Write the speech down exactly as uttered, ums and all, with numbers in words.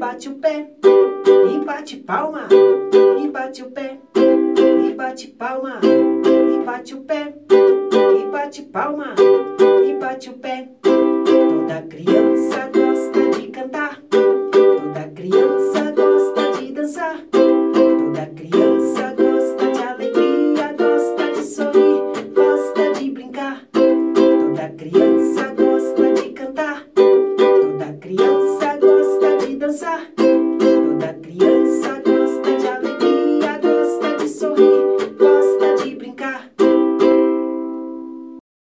bate o pé, e bate palma, e bate o pé, e bate palma, e bate o pé, e bate palma, e bate o pé. Toda criança gosta de cantar, toda criança gosta de dançar, toda criança gosta de alegria, gosta de sorrir, gosta de brincar. Toda criança gosta de cantar, toda criança gosta de dançar.